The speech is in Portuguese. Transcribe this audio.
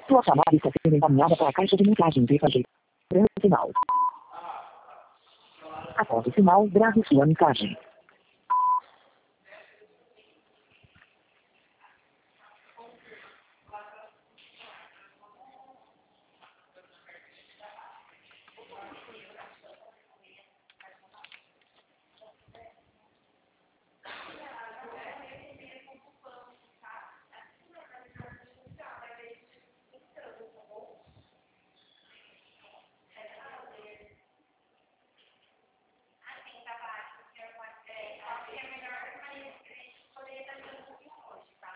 Sua chamada está sendo encaminhada para a caixa de mensagem mensageiro. Grave sinal. Após o sinal, grave sua mensagem.